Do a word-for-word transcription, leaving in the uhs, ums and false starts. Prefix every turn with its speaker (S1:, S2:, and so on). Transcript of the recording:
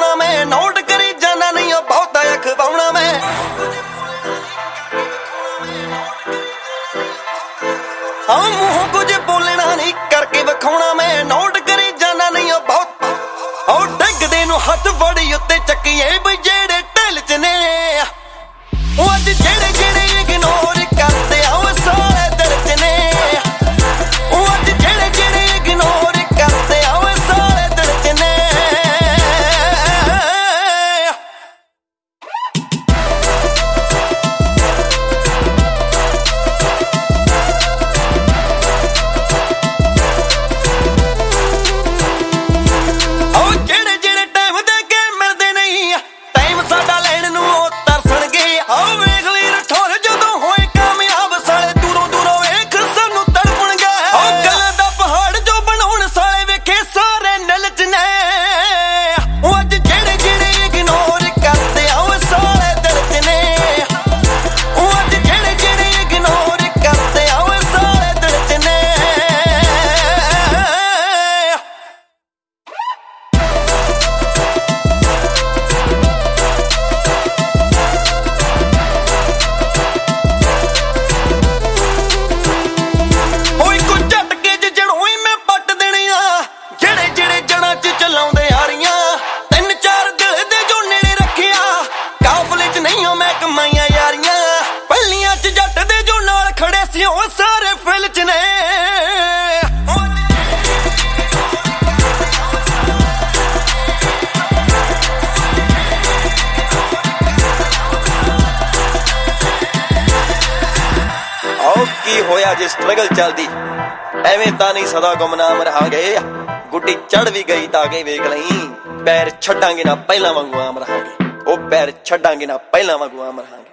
S1: ਵਿਖਾਉਣਾ ਮੈਂ ਨੋਟ ਕਰੀ ਜਾਣਾ ਨਹੀਂ ਉਹ ਬਹੁਤਾ ਅਖਵਾਉਣਾ ਮੈਂ ਹਾਂ ਮੂੰਹ ਕੁਝ ਬੋਲਣਾ ਨਹੀਂ ਕਰਕੇ ਵਿਖਾਉਣਾ ਮੈਂ ਨੋਟ ਕਰੀ ਜਾਣਾ ਨਹੀਂ ਉਹ ਬਹੁਤ ਉਹ ਡਿੱਗਦੇ ਨੂੰ ਹੱਥ ਫੜੀ ਉੱਤੇ ਚੱਕੀਏ ਬਈ ਜਿਹੜੇ ਢਿੱਲ ਚ ਨੇ ਉਹ ਅੱਜ ਜਿਹੜੇ ਜਿਹੜੇ ਇਗਨੋਰ ਕਰਦੇ ਆ ਉਹ ਸਾਰੇ ਦਿਲ ਚ ਨੇ ਉਹ ਅੱਜ ਜਿਹੜੇ ਜਿਹੜੇ ਇਗਨੋਰ ਕਰਦੇ ਆ ਉਹ ਸਾਰੇ ਦਿਲ ਚ ਨੇ ਉਹ ਜਿਹੜੇ ਜਿਹੜੇ ਟਾਈਮ ਦੇ ਕੇ ਮਿਲਦੇ ਨਹੀਂ ਟਾਈਮ ਸਾਡਾ ਲੈਣ ਨੂੰ ਉਹ ਤਰਸਣਗੇ ਆਹ ਵੇਖ ਲਈ ਰਠੌਰ ਜਦੋਂ ਹੋਏ ਕਾਮਯਾਬ ਸਾਲੇ ਦੂਰੋਂ ਦੂਰੋਂ ਵੇਖ ਸਾਨੂੰ ਤੜਪਣਗੇ ਉਹ ਗੱਲ ਦਾ ਪਹਾੜ ਜੋ ਬਣਾਉਣ ਸਾਲੇ ਵੇਖੇ ਸਾਰੇ ਨਿਲ ਚ ਨੇ ਉਹ ਅੱਜ ਜਿਹੜੇ ਜਿਹੜੇ ਇਗਨੋਰ ਕਰਦੇ ਆ ਉਹ ਸਾਰੇ ਦਿਲ ਚ ਨੇ ਉਹ ਅੱਜ ਜਿਹੜੇ ਜਿਹੜੇ ਇਗਨੋਰ ਕਰਦੇ ਆ ਉਹ ਸਾਰੇ ਦਿਲ ਚ ਨੇ ਓਏ ਕੋ ਝਟਕੇ ਚ ਜੜੋਂ ਹੀ ਮੈਂ ਪੱਟ ਦੇਣੇ ਆ ਜਿਹੜੇ ਜਿਹੜੇ ਜੜਾਂ ਚ ਚਲਾਉਂਦੇ ਆ ਰਹੀਆਂ ਤਿੰਨ ਚਾਰ ਦਿਲ ਦੇ ਜੋ ਨੇੜੇ ਰੱਖਿਆ ਕਾਫਲੇ ਚ ਨਹੀਂ ਮੈਂ ਕਮਾਈਆਂ ਯਾਰੀਆਂ ਪਹਿਲੀਆਂ ਚ ਜੱਟ ਦੇ ਜੋ ਨਾਲ ਖੜੇ ਸੀ ਉਹ ਸਾਰੇ ਫਿਲ ਚ ਨੇ ਆਓ ਕੀ ਹੋਇਆ ਜੇ ਸਟਰਗਲ ਚੱਲਦੀ ਐਵੇਂ ਤਾਂ ਨਹੀਂ ਸਦਾ ਗੁਮਨਾਮ ਰਹਾਂਗੇ ਗੁੱਡੀ ਚੜ ਵੀ ਗਈ ਤਾਂ ਕੇ ਵੇਖ ਲਈ ਪੈਰ ਛੱਡਾਂਗੇ ਨਾ ਪਹਿਲਾਂ ਵਾਂਗੂ ਆਮ ਰਹਾਂਗੇ ਉਹ ਪੈਰ ਛੱਡਾਂਗੇ ਨਾ ਪਹਿਲਾਂ ਵਾਂਗੂ ਆਮ ਰਹਾਂਗੇ